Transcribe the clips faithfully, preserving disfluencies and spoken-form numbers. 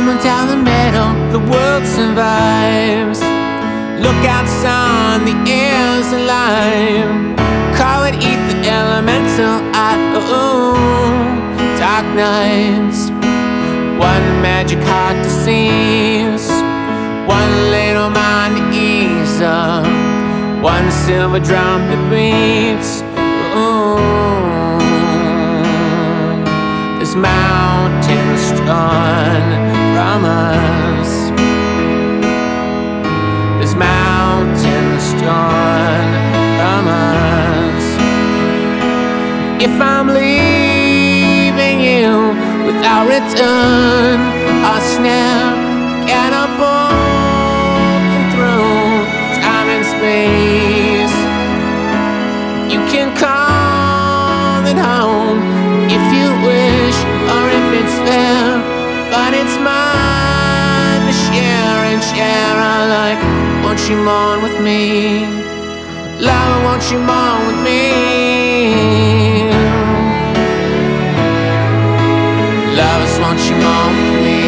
Coming down the middle, the world survives. Look out, son, the air's alive. Call it ether, elemental, I, oh, dark nights. One magic heart deceives, one little mind to ease up, one silver drum that beats. Ooh, this mountain strung from us. This mountain strung from us. If I'm leaving you without return, a snap and a broken through time and space. You can call it home if you wish, or if it's fair, but it's mine to share and share alike. Won't you mourn with me? Love, won't you mourn with me? Lovers, won't you mourn with me?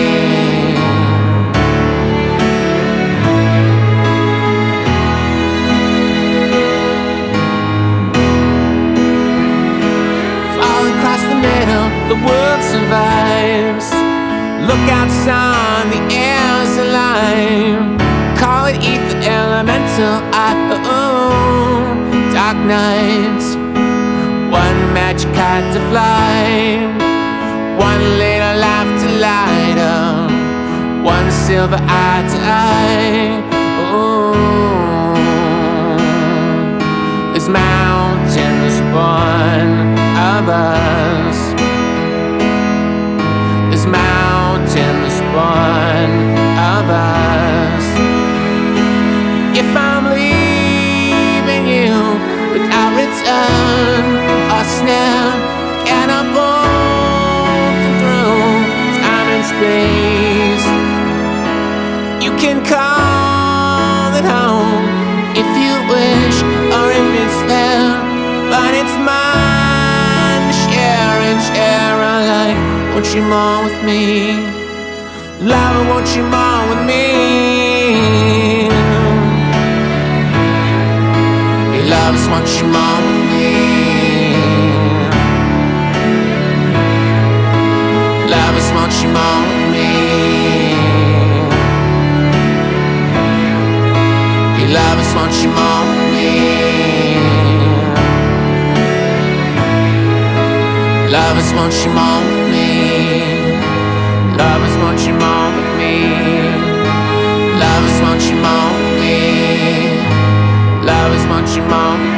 Fall across the middle, the world survives. Look out, son, the air's alive. Call it ether, elemental, I, oh, dark nights. One magic kite to fly, one little life to light up, one silver eye to eye. Oh, this mountain is born of us. This mountain is born of us. If I'm leaving you without return, a snap and a broken through time and space. You can call it home if you wish, or if it's fair, but it's mine to share and share alike. Won't you mourn with me? Love, won't you mourn with me? Lovers, won't you mourn with me? Lovers, won't you mourn with me? Hey, lovers, won't you mourn with me? Lovers, won't you mourn with me? Lovers, won't you mourn with me? Lovers, won't you mourn with me? Lovers, won't you mourn with me?